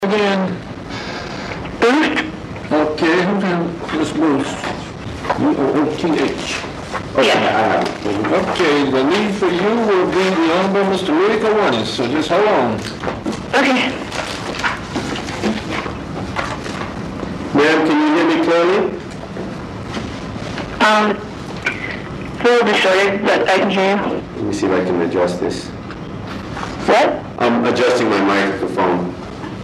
Again. Booth? Okay, who's in this Booth? U-O-O-T-H. Okay, Yes. I have it. Okay, the lead for you will be the Honorable Mr. Louis Kiwanis, so just hold on. Okay. Ma'am, can you hear me clearly? It's a little distorted, but I can hear you. Let me see if I can adjust this. What? I'm adjusting my microphone.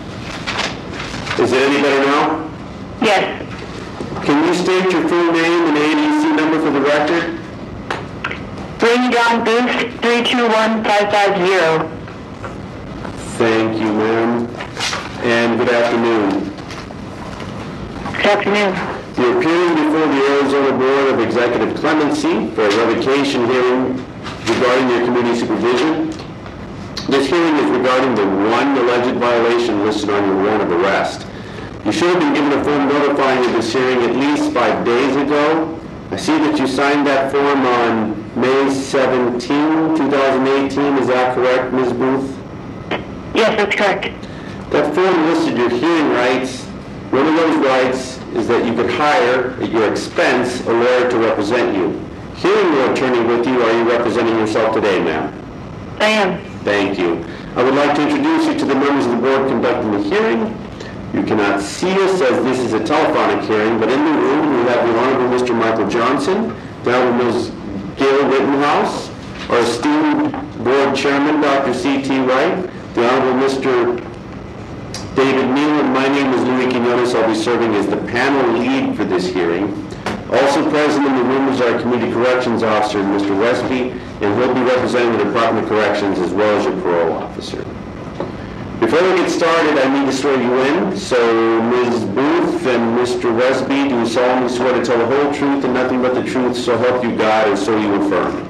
Is it any better now? Yes. Can you state your full name and ADC number for the record? Rainy John Booth, 321550. Thank you, ma'am. And good afternoon. Good afternoon. You're appearing before the Arizona Board of Executive Clemency for a revocation hearing regarding your community supervision. This hearing is regarding the one alleged violation listed on your warrant of arrest. You should have been given a form notifying of this hearing at least 5 days ago. I see that you signed that form on May 17, 2018. Is that correct, Ms. Booth? Yes, that's correct. That form listed your hearing rights. One of those rights is that you could hire, at your expense, a lawyer to represent you. Hearing your attorney with you, are you representing yourself today, ma'am? I am. Thank you. I would like to introduce you to the members of the board conducting the hearing. You cannot see us as this is a telephonic hearing, but in the room we have the Honorable Mr. Michael Johnson, the Honorable Ms. Gail Rittenhouse, our esteemed board chairman, Dr. C.T. Wright, the Honorable Mr. David Neal, and my name is Louis Quinones. I'll be serving as the panel lead for this hearing. Also present in the room is our Community Corrections Officer, Mr. Westby, and he'll be representing the Department of Corrections as well as your parole officer. Before we get started, I need to swear you in. So, Ms. Booth and Mr. Westby, do you solemnly swear to tell the whole truth and nothing but the truth, so help you God, and so you affirm?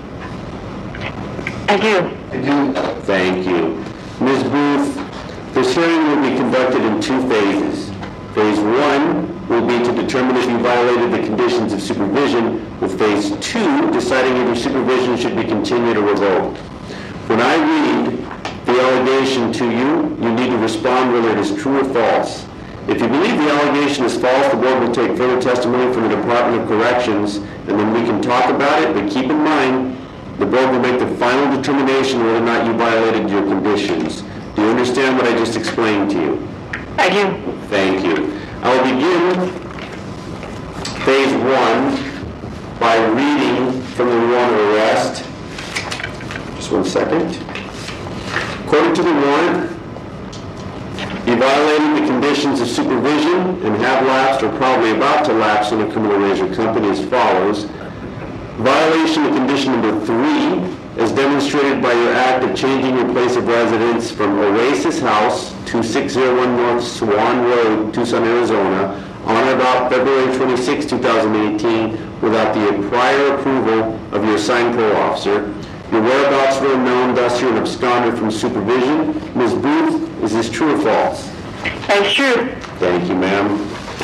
I do. I do. Thank you. Ms. Booth, this hearing will be conducted in 2 phases. Phase 1 will be to determine if you violated the conditions of supervision, with Phase 2 deciding if your supervision should be continued or revoked. When I read the allegation to you, you need to respond whether it is true or false. If you believe the allegation is false, the board will take further testimony from the Department of Corrections, and then we can talk about it, but keep in mind, the board will make the final determination whether or not you violated your conditions. Do you understand what I just explained to you? I do. Thank you. I will begin Phase 1 by reading from the warrant of arrest. Just 1 second. According to the warrant, you violated the conditions of supervision and have lapsed or probably about to lapse in a criminal razor company as follows. Violation of condition number 3 as demonstrated by your act of changing your place of residence from Oasis House, 2601 North Swan Road, Tucson, Arizona, on or about February 26, 2018, without the prior approval of your assigned parole officer. Your whereabouts were unknown, thus you're an absconder from supervision. Ms. Booth, is this true or false? That's true. Thank you, ma'am.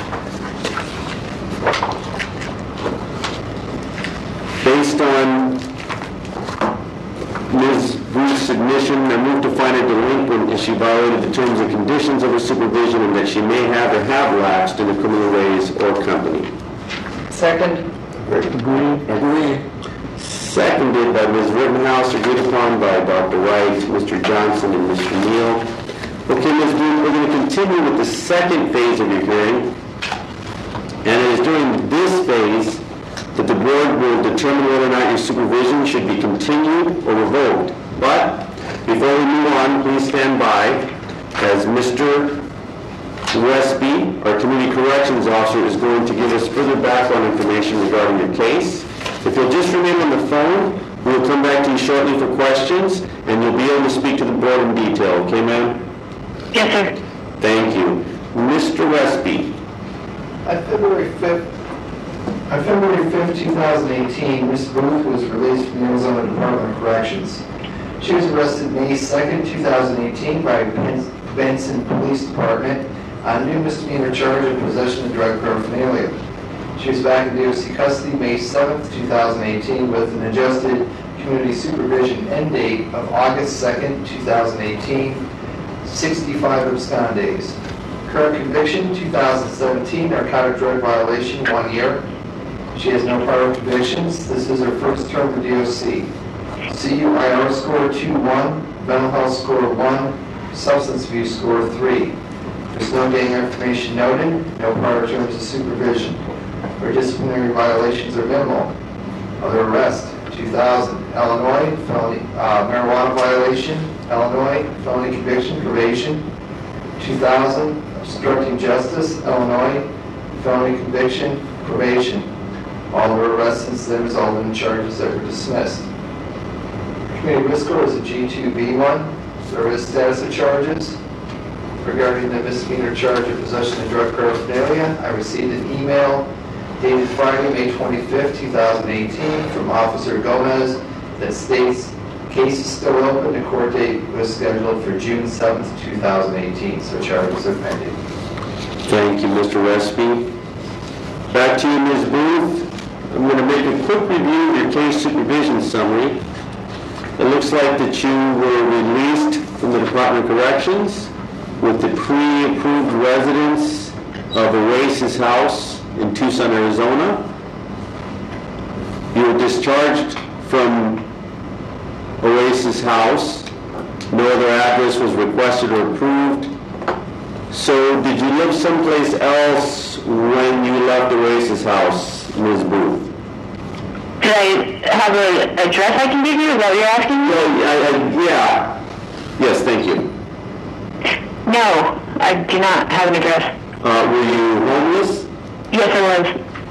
Based on Ms. Booth's submission, I move to find her delinquent if she violated the terms and conditions of her supervision and that she may have or have lapsed in a criminal raise or company. Second. Agreed. Seconded by Ms. Rittenhouse, agreed upon by Dr. Wright, Mr. Johnson, and Mr. Neal. Okay, Ms. Booth, we're going to continue with the second phase of your hearing. And it is during this phase that the board will determine whether or not your supervision should be continued or revoked. But before we move on, please stand by as Mr. Westby, our Community Corrections Officer, is going to give us further background information regarding your case. If you'll just remain on the phone, we will come back to you shortly for questions, and you'll be able to speak to the board in detail. Okay, ma'am? Yes, sir. Thank you. Mr. Westby. On February 5th, 2018, Ms. Booth was released from the Arizona Department of Corrections. She was arrested May 2nd, 2018 by Benson Police Department on a new misdemeanor charge of possession of drug paraphernalia. She was back in DOC custody May 7th, 2018 with an adjusted community supervision end date of August 2nd, 2018. 65 abscond days. Current conviction, 2017, narcotic drug violation, 1 year. She has no prior convictions. This is her first term of DOC. CUIR score 2-1, mental health score 1, substance abuse score 3. There's no dating information noted, no prior terms of supervision. Her disciplinary violations are minimal. Other arrest, 2000, Illinois, felony, marijuana violation, Illinois, felony conviction, probation. 2000, obstructing justice, Illinois, felony conviction, probation. All of her arrests since then resulted in charges that were dismissed. Community risk score is a G2B1. Service status of charges. Regarding the misdemeanor charge of possession of drug paraphernalia, I received an email dated Friday, May 25th, 2018 from Officer Gomez that states case is still open. The court date was scheduled for June 7th, 2018, so charges are pending. Thank you, Mr. Westby. Back to you, Ms. Booth. I'm going to make a quick review of your case supervision summary. It looks like that you were released from the Department of Corrections with the pre-approved residence of Oasis House in Tucson, Arizona. You were discharged from Oasis House. No other address was requested or approved. So did you live someplace else when you left Oasis House, Ms. Booth? Do I have an address I can give you? Is that what you're asking? Yeah. Yes, thank you. No, I do not have an address. Were you homeless? Yes, I was.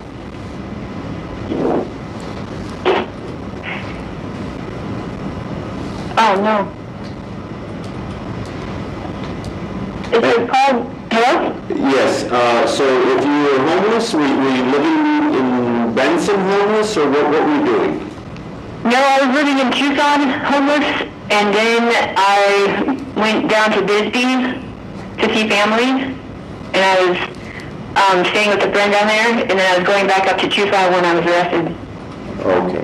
Oh, no. Is it called? Hello? Yes. So if you were homeless, were you living in Benson homeless, or what were you doing? No, I was living in Tucson, homeless, and then I went down to Bisbee to see family, and I was staying with a friend down there, and then I was going back up to Tucson when I was arrested. Okay.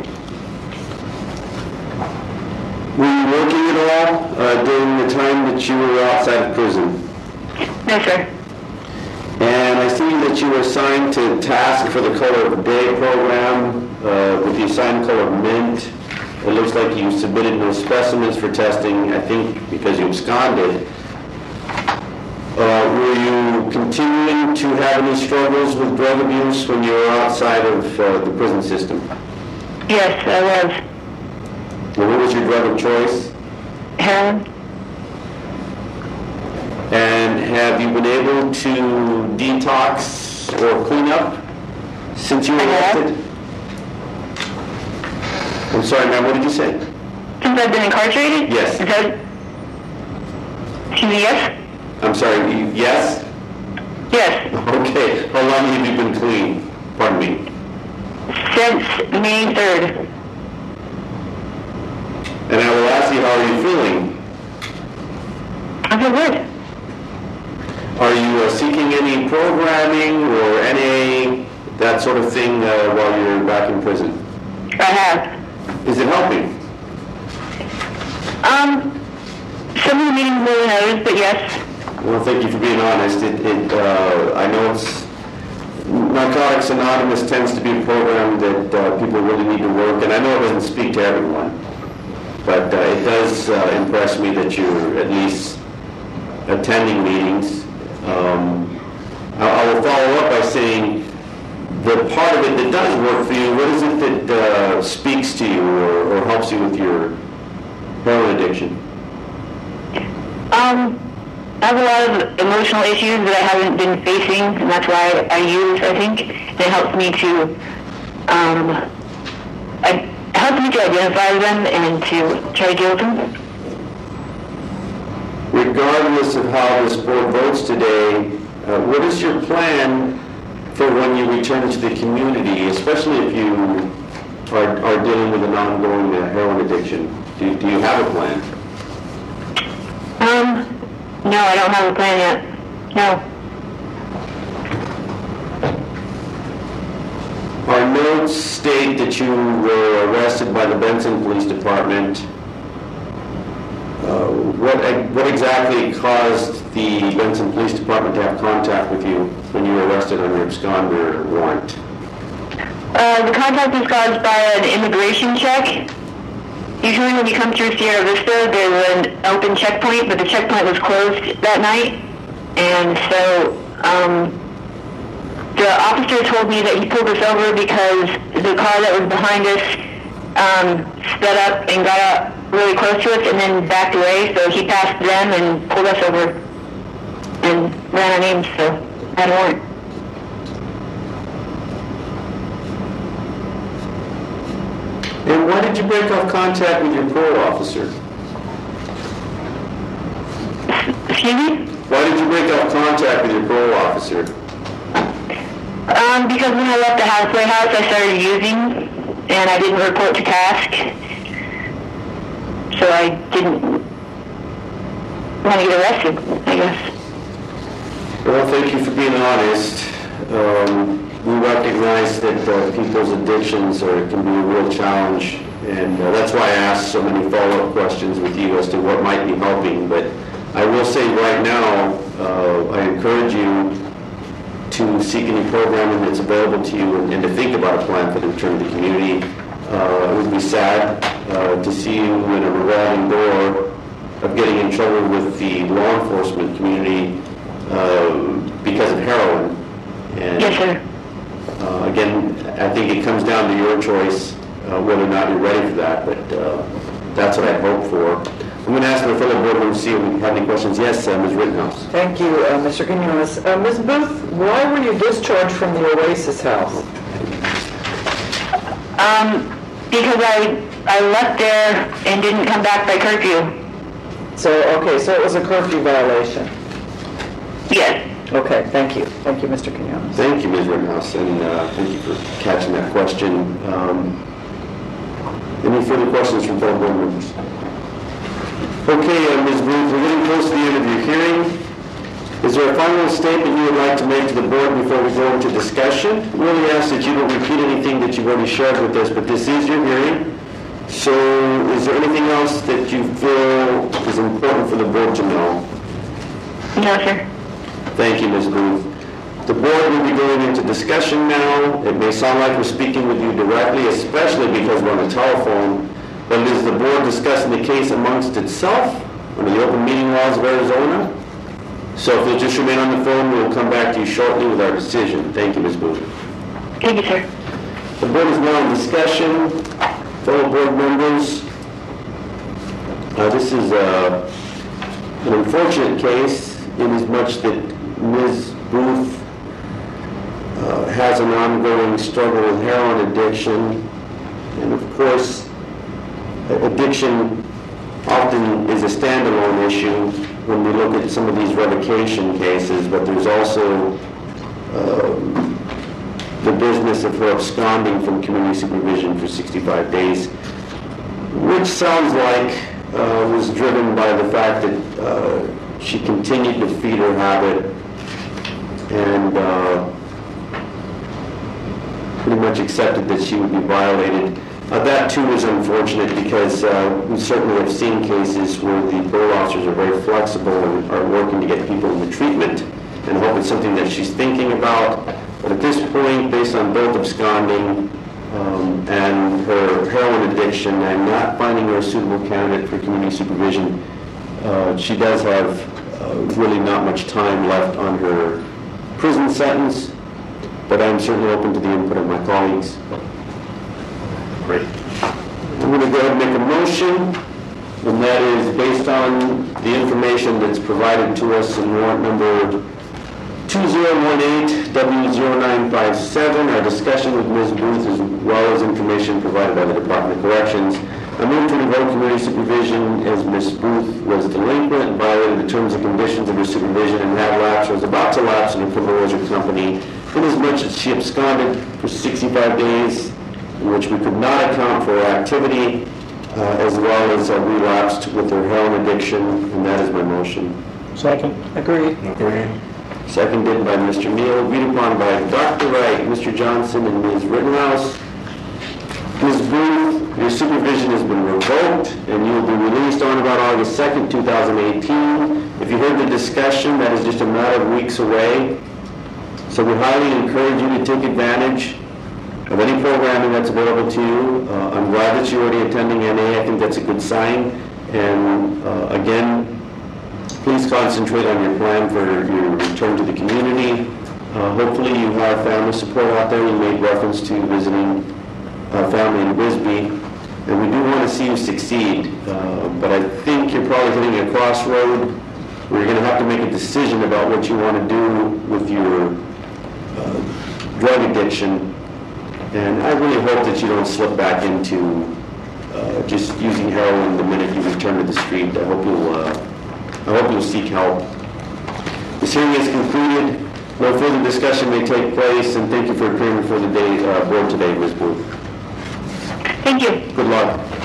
Were you working at all during the time that you were outside of prison? No, sir. And I see that you were assigned to task for the Color of the Day program with the assigned color mint. It looks like you submitted no specimens for testing, I think because you absconded. Were you continuing to have any struggles with drug abuse when you were outside of the prison system? Yes, I was. And what was your drug of choice? Heroin? And have you been able to detox or clean up since you were arrested? I'm sorry, ma'am, what did you say? Since I've been incarcerated? Yes. Is that... Excuse me, yes? I'm sorry, yes? Yes. Okay, how long have you been clean? Pardon me. Since May 3rd. And I will ask you, how are you feeling? I feel good. Are you seeking any programming or NA, that sort of thing, while you're back in prison? I have. Is it helping? Some of the meetings more than others, but yes. Well, thank you for being honest. I know it's Narcotics Anonymous tends to be a program that people really need to work, and I know it doesn't speak to everyone, but it does impress me that you're at least attending meetings. I will follow up by saying the part of it that does work for you, what is it that speaks to you or helps you with your heroin addiction? I have a lot of emotional issues that I haven't been facing, and that's why I use, I think. And it helps me to, identify them and to try to deal with them. Regardless of how this board votes today, what is your plan for when you return to the community, especially if you are dealing with an ongoing heroin addiction? Do you have a plan? No, I don't have a plan yet. No. Our notes state that you were arrested by the Benson Police Department What exactly caused the Benson Police Department to have contact with you when you were arrested on your absconder warrant? The contact was caused by an immigration check. Usually when you come through Sierra Vista, there's an open checkpoint, but the checkpoint was closed that night. And so the officer told me that he pulled us over because the car that was behind us sped up and got up really close to us and then backed away. So he passed them and pulled us over and ran our names, so I had a warrant. And why did you break off contact with your parole officer? Excuse me? Why did you break off contact with your parole officer? Because when I left the halfway house, I started using, and I didn't report to task. So I didn't want to get arrested, I guess. Well, thank you for being honest. We recognize that people's addictions can be a real challenge, and that's why I asked so many follow-up questions with you as to what might be helping. But I will say right now, I encourage you to seek any programming that's available to you and to think about a plan for the return to the community. It would be sad to see you in a revolving door of getting in trouble with the law enforcement community because of heroin. And, yes, sir. Again, I think it comes down to your choice whether or not you're ready for that, but that's what I hope for. I'm going to ask my fellow board members to see if we have any questions. Yes, Ms. Rittenhouse. Thank you, Mr. Quinones. Ms. Booth, why were you discharged from the Oasis house? Because I left there and didn't come back by curfew. So it was a curfew violation. Yes. Okay, thank you. Thank you, Mr. Quinones. Thank you, Ms. Rittenhouse, and thank you for catching that question. Any further questions from fellow board members? Okay, Ms. Booth, we're getting close to the end of your hearing. Is there a final statement you would like to make to the board before we go into discussion? We really ask that you don't repeat anything that you've already shared with us, but this is your hearing. So is there anything else that you feel is important for the board to know? No, sir. Thank you, Ms. Booth. The board will be going into discussion now. It may sound like we're speaking with you directly, especially because we're on the telephone, but is the board discussing the case amongst itself under the open meeting laws of Arizona? So if you'll just remain on the phone, we'll come back to you shortly with our decision. Thank you, Ms. Booth. Thank you, sir. The board is now in discussion. Fellow board members, this is an unfortunate case in as much that Ms. Booth has an ongoing struggle with heroin addiction. And of course, addiction often is a standalone issue when we look at some of these revocation cases, but there's also the business of her absconding from community supervision for 65 days, which sounds like was driven by the fact that she continued to feed her habit and pretty much accepted that she would be violated. That too is unfortunate because we certainly have seen cases where the parole officers are very flexible and are working to get people into treatment, and hope it's something that she's thinking about. But at this point, based on both absconding and her heroin addiction and not finding her a suitable candidate for community supervision, she does have really not much time left on her prison sentence, but I'm certainly open to the input of my colleagues. Great. I'm going to go ahead and make a motion, and that is based on the information that's provided to us in warrant number 2018W0957, our discussion with Ms. Booth, as well as information provided by the Department of Corrections. I move to revoke community supervision as Ms. Booth was delinquent and violated the terms and conditions of her supervision and had lapsed or was about to lapse in a criminal record company, inasmuch as she absconded for 65 days, in which we could not account for her activity, as well as relapsed with her heroin addiction, and that is my motion. Second. Agreed. Seconded by Mr. Neal, agreed upon by Dr. Wright, Mr. Johnson, and Ms. Rittenhouse. Ms. Booth, your supervision has been revoked, and you will be released on about August 2nd, 2018. If you heard the discussion, that is just a matter of weeks away. So we highly encourage you to take advantage of any programming that's available to you. I'm glad that you're already attending NA. I think that's a good sign. And again, please concentrate on your plan for your return to the community. Hopefully you have family support out there. You made reference to visiting family in Bisbee. And we do want to see you succeed. But I think you're probably hitting a crossroad where you're going to have to make a decision about what you want to do with your drug addiction. And I really hope that you don't slip back into just using heroin the minute you return to the street. I hope you'll seek help. This hearing is concluded. No further discussion may take place, and thank you for appearing before the board today, Ms. Booth. Thank you. Good luck.